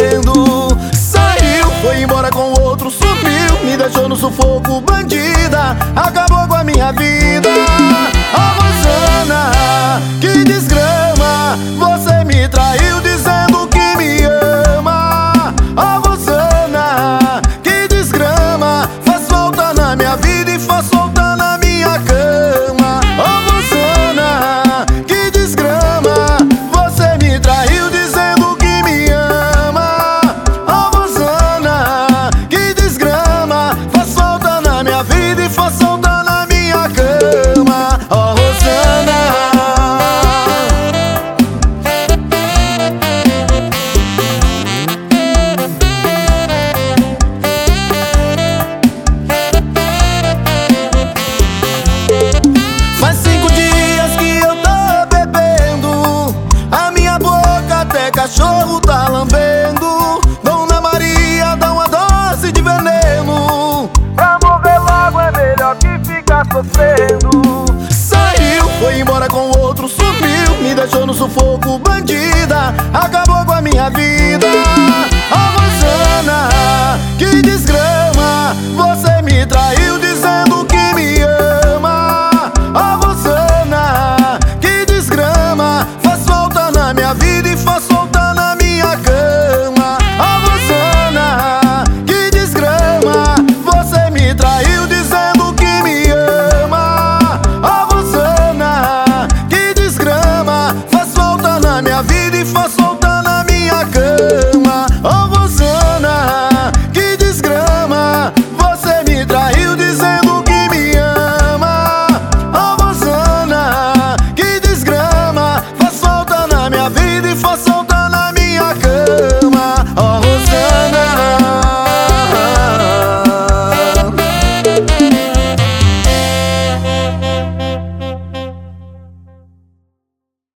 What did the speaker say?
bebendo. Saiu, foi embora com outro, sumiu, me deixou no sufoco, bandida, acabou com a minha vida. A Rosana, que desgrama, você me traiu dizendo que me ama. A Rosana, que desgrama, faz falta na minha vida e faz falta na minha cama. A Rosana, que desgrama, você me traiu dizendo que me ama. A Rosana, que desgrama, faz falta na minha vida e faz falta na minha cama. A Rosana. Faz 5 dias que eu tô bebendo, a minha boca até cachorro tá lambendo. Dona Maria, dá uma dose de veneno, pra morrer logo é melhor que ficar sofrendo. Saiu, foi embora com outro, sumiu, me deixou no sufoco, bandida, acabou com a minha vida. A Rosana, que desgrama, você me traiu